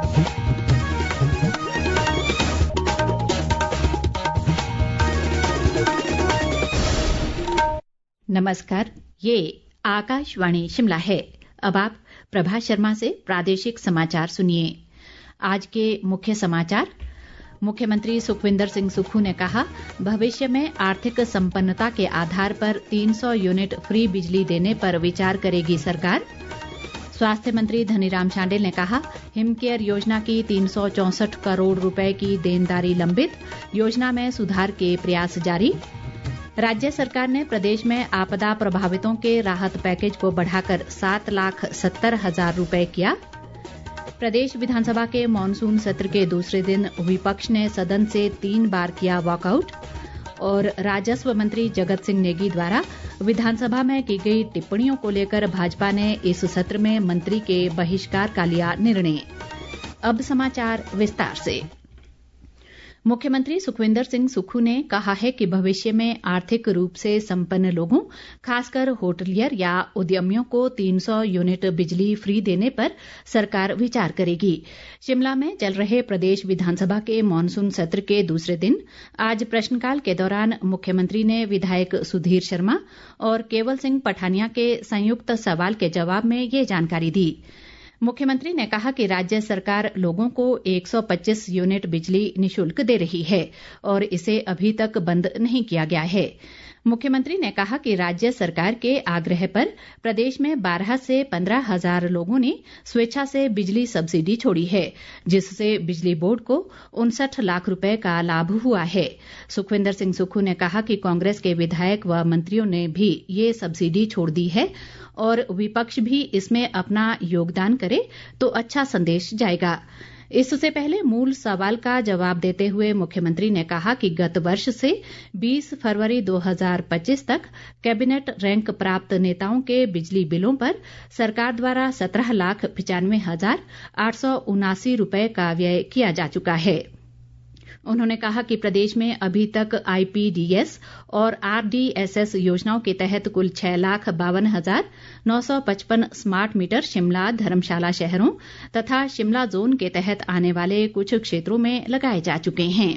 नमस्कार, ये आकाशवाणी शिमला है। अब आप प्रभा शर्मा से प्रादेशिक समाचार सुनिए। आज के मुख्य समाचार। मुख्यमंत्री सुखविंदर सिंह सुक्खू ने कहा, भविष्य में आर्थिक संपन्नता के आधार पर 300 यूनिट फ्री बिजली देने पर विचार करेगी सरकार। स्वास्थ्य मंत्री धनीराम शांडिल ने कहा, हिमकेयर योजना की 364 करोड़ रुपए की देनदारी लंबित, योजना में सुधार के प्रयास जारी। राज्य सरकार ने प्रदेश में आपदा प्रभावितों के राहत पैकेज को बढ़ाकर 7,70,000 रुपए किया। प्रदेश विधानसभा के मॉनसून सत्र के दूसरे दिन विपक्ष ने सदन से 3 बार किया वॉकआउट। और राजस्व मंत्री जगत सिंह नेगी द्वारा विधानसभा में की गई टिप्पणियों को लेकर भाजपा ने इस सत्र में मंत्री के बहिष्कार का लिया निर्णय। अब समाचार विस्तार से। मुख्यमंत्री सुखविंदर सिंह सुक्खू ने कहा है कि भविष्य में आर्थिक रूप से संपन्न लोगों, खासकर होटलियर या उद्यमियों को 300 यूनिट बिजली फ्री देने पर सरकार विचार करेगी। शिमला में चल रहे प्रदेश विधानसभा के मॉनसून सत्र के दूसरे दिन आज प्रश्नकाल के दौरान मुख्यमंत्री ने विधायक सुधीर शर्मा और केवल सिंह पठानिया के संयुक्त सवाल के जवाब में ये जानकारी दी। मुख्यमंत्री ने कहा कि राज्य सरकार लोगों को 125 यूनिट बिजली निशुल्क दे रही है और इसे अभी तक बंद नहीं किया गया है। मुख्यमंत्री ने कहा कि राज्य सरकार के आग्रह पर प्रदेश में 12 से 15,000 लोगों ने स्वेच्छा से बिजली सब्सिडी छोड़ी है, जिससे बिजली बोर्ड को 59 लाख रुपए का लाभ हुआ है। सुखविंदर सिंह सुक्खू ने कहा कि कांग्रेस के विधायक व मंत्रियों ने भी ये सब्सिडी छोड़ दी है और विपक्ष भी इसमें अपना योगदान करे तो अच्छा संदेश जाएगा। इससे पहले मूल सवाल का जवाब देते हुए मुख्यमंत्री ने कहा कि गत वर्ष से 20 फरवरी 2025 तक कैबिनेट रैंक प्राप्त नेताओं के बिजली बिलों पर सरकार द्वारा 17,95,879 रुपए का व्यय किया जा चुका है। उन्होंने कहा कि प्रदेश में अभी तक आईपीडीएस और आरडीएसएस योजनाओं के तहत कुल 6,52,955 स्मार्ट मीटर शिमला, धर्मशाला शहरों तथा शिमला जोन के तहत आने वाले कुछ क्षेत्रों में लगाए जा चुके हैं।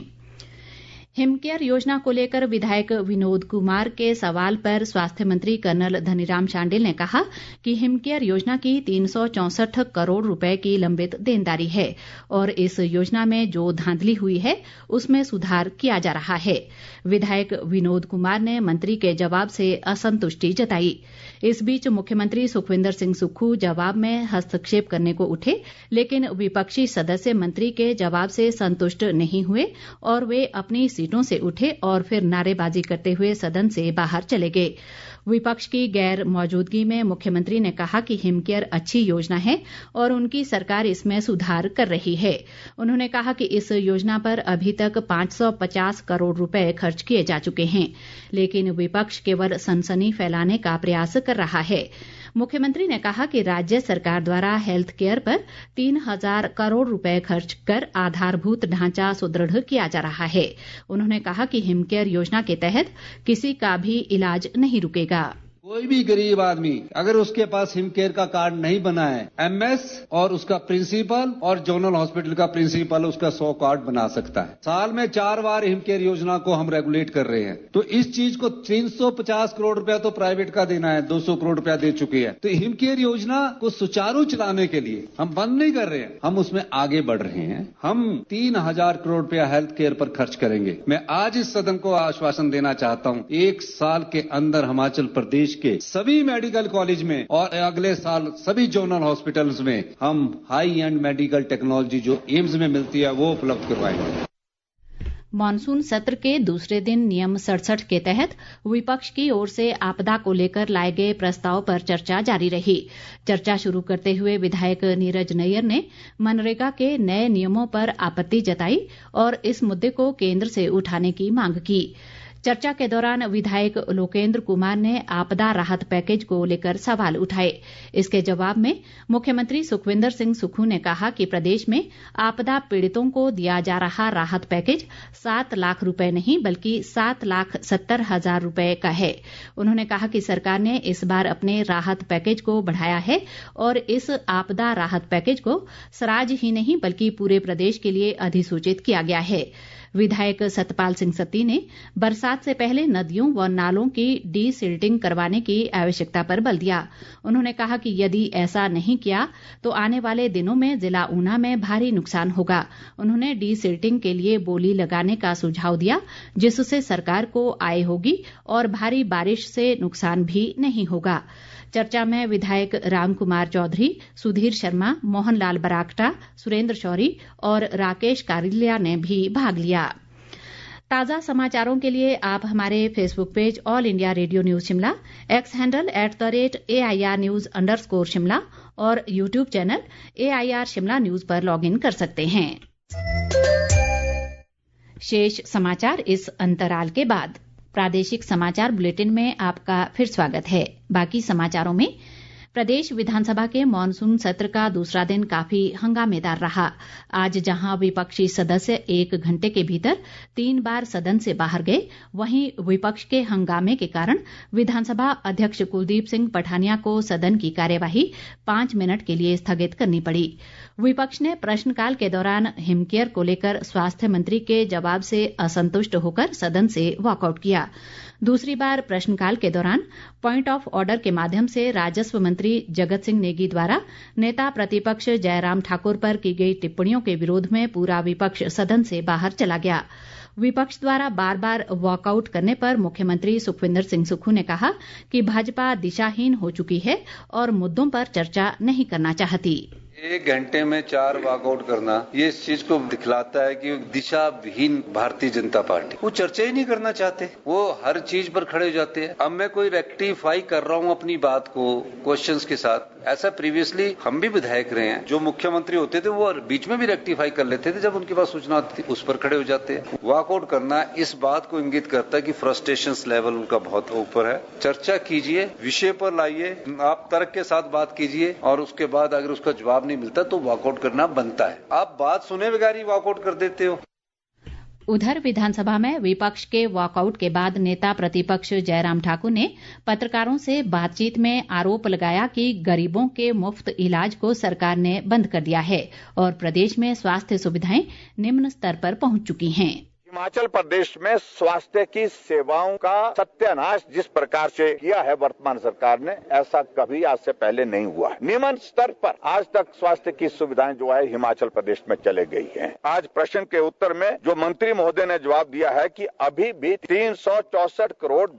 हिमकेयर योजना को लेकर विधायक विनोद कुमार के सवाल पर स्वास्थ्य मंत्री कर्नल धनीराम शांडिल ने कहा कि हिमकेयर योजना की 364 करोड़ रुपए की लंबित देनदारी है और इस योजना में जो धांधली हुई है उसमें सुधार किया जा रहा है। विधायक विनोद कुमार ने मंत्री के जवाब से असंतुष्टि जताई। इस बीच मुख्यमंत्री सुखविंदर सिंह सुक्खू जवाब में हस्तक्षेप करने को उठे, लेकिन विपक्षी सदस्य मंत्री के जवाब से संतुष्ट नहीं हुए और वे अपनी सीटों से उठे और फिर नारेबाजी करते हुए सदन से बाहर चले गए। विपक्ष की गैर मौजूदगी में मुख्यमंत्री ने कहा कि हिमकेयर अच्छी योजना है और उनकी सरकार इसमें सुधार कर रही है। उन्होंने कहा कि इस योजना पर अभी तक 550 करोड़ रुपए खर्च किए जा चुके हैं, लेकिन विपक्ष केवल सनसनी फैलाने का प्रयास कर रहा है। मुख्यमंत्री ने कहा कि राज्य सरकार द्वारा हेल्थ केयर पर 3,000 करोड़ रुपए खर्च कर आधारभूत ढांचा सुदृढ़ किया जा रहा है। उन्होंने कहा कि हिमकेयर योजना के तहत किसी का भी इलाज नहीं रुकेगा। कोई भी गरीब आदमी अगर उसके पास हिमकेयर का कार्ड नहीं बना है, एमएस और उसका प्रिंसिपल और जोनल हॉस्पिटल का प्रिंसिपल उसका 100 कार्ड बना सकता है। साल में 4 बार हिमकेयर योजना को हम रेगुलेट कर रहे हैं, तो इस चीज को 350 करोड़ रुपया तो प्राइवेट का देना है, 200 करोड़ रुपया दे चुके हैं। तो हिमकेयर योजना को सुचारू चलाने के लिए हम बंद नहीं कर रहे हैं, हम उसमें आगे बढ़ रहे हैं। हम 3,000 करोड़ रुपया हेल्थ केयर पर खर्च करेंगे। मैं आज इस सदन को आश्वासन देना चाहता हूं, 1 साल के अंदर हिमाचल प्रदेश के सभी मेडिकल कॉलेज में और अगले साल सभी जोनल हॉस्पिटल्स में हम हाई एंड मेडिकल टेक्नोलॉजी जो एम्स में मिलती है वो उपलब्ध करवाएंगे। मॉनसून सत्र के दूसरे दिन नियम 67 के तहत विपक्ष की ओर से आपदा को लेकर लाए गए प्रस्ताव पर चर्चा जारी रही। चर्चा शुरू करते हुए विधायक नीरज नैयर ने मनरेगा के नए नियमों पर आपत्ति जताई और इस मुद्दे को केंद्र से उठाने की मांग की। चर्चा के दौरान विधायक लोकेंद्र कुमार ने आपदा राहत पैकेज को लेकर सवाल उठाए। इसके जवाब में मुख्यमंत्री सुखविंदर सिंह सुक्खू ने कहा कि प्रदेश में आपदा पीड़ितों को दिया जा रहा राहत पैकेज 7 लाख रुपए नहीं बल्कि 7,70,000 रुपए का है। उन्होंने कहा कि सरकार ने इस बार अपने राहत पैकेज को बढ़ाया है और इस आपदा राहत पैकेज को सराज ही नहीं बल्कि पूरे प्रदेश के लिए अधिसूचित किया गया है। विधायक सतपाल सिंह सत्ती ने बरसात से पहले नदियों व नालों की डीसिल्टिंग करवाने की आवश्यकता पर बल दिया। उन्होंने कहा कि यदि ऐसा नहीं किया तो आने वाले दिनों में जिला ऊना में भारी नुकसान होगा। उन्होंने डीसिल्टिंग के लिए बोली लगाने का सुझाव दिया जिससे सरकार को आय होगी और भारी बारिश से नुकसान भी नहीं होगा। चर्चा में विधायक रामकुमार चौधरी, सुधीर शर्मा, मोहन लाल बरागटा, सुरेंद्र शौरी और राकेश कारिलिया ने भी भाग लिया। ताज़ा समाचारों के लिए आप हमारे Facebook page All India Radio news Shimla, X handle @AIR News_ Shimla और YouTube channel AIR Shimla news पर लॉग इन कर सकते हैं। शेष समाचार इस अंतराल के बाद। प्रादेशिक समाचार बुलेटिन में आपका फिर स्वागत है। बाकी समाचारों में प्रदेश विधानसभा के मॉनसून सत्र का दूसरा दिन काफी हंगामेदार रहा। आज जहां विपक्षी सदस्य 1 घंटे के भीतर 3 बार सदन से बाहर गए, वहीं विपक्ष के हंगामे के कारण विधानसभा अध्यक्ष कुलदीप सिंह पठानिया को सदन की कार्यवाही 5 मिनट के लिए स्थगित करनी पड़ी। विपक्ष ने प्रश्नकाल के दौरान हिमकेयर को लेकर स्वास्थ्य मंत्री के जवाब से असंतुष्ट होकर सदन से वॉकआउट किया। दूसरी बार प्रश्नकाल के दौरान पॉइंट ऑफ ऑर्डर के माध्यम से राजस्व मंत्री जगत सिंह नेगी द्वारा नेता प्रतिपक्ष जयराम ठाकुर पर की गई टिप्पणियों के विरोध में पूरा विपक्ष सदन से बाहर चला गया। विपक्ष द्वारा बार बार वॉकआउट करने पर मुख्यमंत्री सुखविंदर सिंह सुक्खू ने कहा कि भाजपा दिशाहीन हो चुकी है और मुद्दों पर चर्चा नहीं करना चाहती। 1 घंटे में 4 वॉकआउट करना ये इस चीज को दिखलाता है कि दिशाविहीन भारतीय जनता पार्टी, वो चर्चा ही नहीं करना चाहते, वो हर चीज पर खड़े हो जाते हैं। अब मैं कोई रेक्टिफाई कर रहा हूँ अपनी बात को क्वेश्चंस के साथ, ऐसा प्रीवियसली हम भी विधायक रहे हैं। जो मुख्यमंत्री होते थे वो बीच में भी रेक्टिफाई कर लेते थे जब उनके पास सूचना आती थी, उस पर खड़े हो जाते हैं। वॉकआउट करना इस बात को इंगित करता है कि फ्रस्ट्रेशन लेवल उनका बहुत ऊपर है। चर्चा कीजिए, विषय पर लाइए, आप तर्क के साथ बात कीजिए और उसके बाद अगर उसका जवाब नहीं मिलता तो वॉकआउट करना बनता है। आप बात सुने बगैर ही वॉकआउट कर देते हो। उधर विधानसभा में विपक्ष के वॉकआउट के बाद नेता प्रतिपक्ष जयराम ठाकुर ने पत्रकारों से बातचीत में आरोप लगाया कि गरीबों के मुफ्त इलाज को सरकार ने बंद कर दिया है और प्रदेश में स्वास्थ्य सुविधाएं निम्न स्तर पर पहुंच चुकी हैं। हिमाचल प्रदेश में स्वास्थ्य की सेवाओं का सत्यानाश जिस प्रकार से किया है वर्तमान सरकार ने, ऐसा कभी आज से पहले नहीं हुआ है। निम्न स्तर पर आज तक स्वास्थ्य की सुविधाएं जो है हिमाचल प्रदेश में चले गई हैं। आज प्रश्न के उत्तर में जो मंत्री महोदय ने जवाब दिया है कि अभी भी 364 करोड़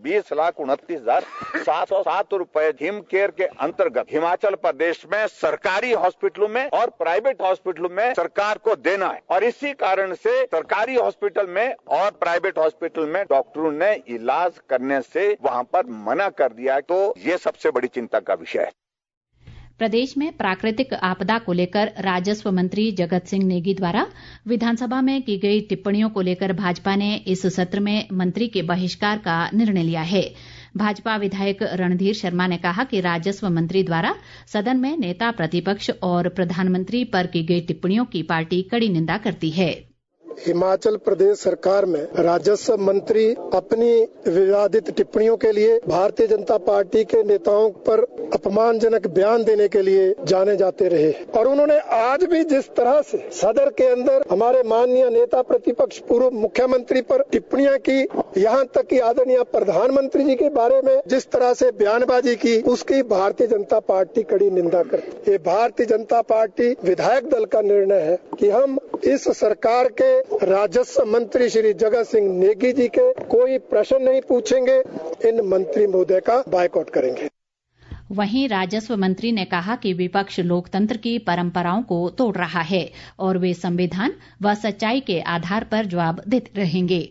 20,29,707 रुपए हिम केयर के अंतर्गत हिमाचल प्रदेश में सरकारी हॉस्पिटलों में और प्राइवेट हॉस्पिटलों में सरकार को देना है और इसी कारण से सरकारी हॉस्पिटल में और प्राइवेट हॉस्पिटल में डॉक्टरों ने इलाज करने से वहां पर मना कर दिया, तो ये सबसे बड़ी चिंता का विषय है। प्रदेश में प्राकृतिक आपदा को लेकर राजस्व मंत्री जगत सिंह नेगी द्वारा विधानसभा में की गई टिप्पणियों को लेकर भाजपा ने इस सत्र में मंत्री के बहिष्कार का निर्णय लिया है। भाजपा विधायक रणधीर शर्मा ने कहा कि राजस्व मंत्री द्वारा सदन में नेता प्रतिपक्ष और प्रधानमंत्री पर की गई टिप्पणियों की पार्टी कड़ी निंदा करती है। हिमाचल प्रदेश सरकार में राजस्व मंत्री अपनी विवादित टिप्पणियों के लिए भारतीय जनता पार्टी के नेताओं पर अपमानजनक बयान देने के लिए जाने जाते रहे और उन्होंने आज भी जिस तरह से सदन के अंदर हमारे माननीय नेता प्रतिपक्ष पूर्व मुख्यमंत्री पर टिप्पणियां की, यहाँ तक कि आदरणीय प्रधानमंत्री जी के बारे में जिस तरह से बयानबाजी की, उसकी भारतीय जनता पार्टी कड़ी निंदा करती है। भारतीय जनता पार्टी विधायक दल का निर्णय है कि हम इस सरकार के राजस्व मंत्री श्री जगत सिंह नेगी जी के कोई प्रश्न नहीं पूछेंगे, इन मंत्री महोदय का बायकॉट करेंगे। वहीं राजस्व मंत्री ने कहा कि विपक्ष लोकतंत्र की परंपराओं को तोड़ रहा है और वे संविधान व सच्चाई के आधार पर जवाब देते रहेंगे।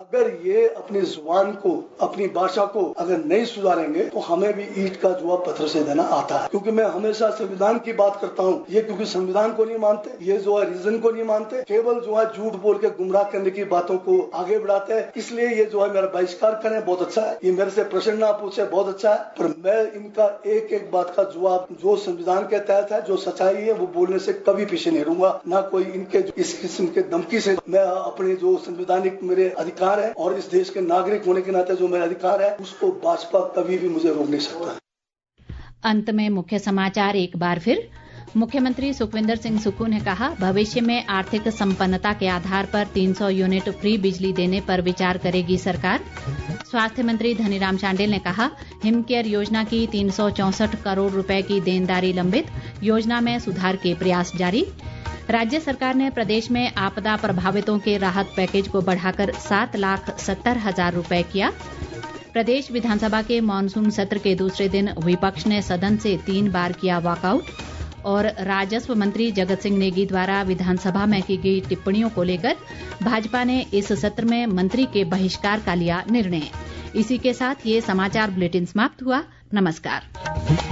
अगर ये अपनी जुबान को, अपनी भाषा को अगर नहीं सुधारेंगे तो हमें भी ईंट का जवाब पत्थर से देना आता है। क्योंकि मैं हमेशा संविधान की बात करता हूँ, ये क्योंकि संविधान को नहीं मानते, ये जो है रीजन को नहीं मानते, केवल जो है झूठ बोल के गुमराह करने की बातों को आगे बढ़ाते हैं। इसलिए ये जो है मेरा बहिष्कार करें बहुत अच्छा है, ये मेरे से प्रश्न ना पूछे बहुत अच्छा है, पर मैं इनका एक एक बात का जवाब जो संविधान के तहत है, जो सच्चाई है वो बोलने से कभी पीछे नहीं रहूंगा। ना कोई इनके इस किस्म के धमकी से मैं अपने जो संवैधानिक मेरे अधिकार है और इस देश के नागरिक होने के नाते जो मेरा अधिकार है उसको भाजपा कभी भी मुझे रोक नहीं सकता। अंत में मुख्य समाचार एक बार फिर। मुख्यमंत्री सुखविंदर सिंह सुक्खू ने कहा, भविष्य में आर्थिक संपन्नता के आधार पर 300 यूनिट फ्री बिजली देने पर विचार करेगी सरकार। स्वास्थ्य मंत्री धनीराम शांडिल ने कहा, हिमकेयर योजना की 364 करोड़ रुपए की देनदारी लंबित, योजना में सुधार के प्रयास जारी। राज्य सरकार ने प्रदेश में आपदा प्रभावितों के राहत पैकेज को बढ़ाकर 7,70,000 रुपए किया। प्रदेश विधानसभा के मानसून सत्र के दूसरे दिन विपक्ष ने सदन से 3 बार किया वॉकआउट। और राजस्व मंत्री जगत सिंह नेगी द्वारा विधानसभा में की गई टिप्पणियों को लेकर भाजपा ने इस सत्र में मंत्री के बहिष्कार का लिया निर्णय। इसी के साथ ये समाचार बुलेटिन समाप्त हुआ। नमस्कार।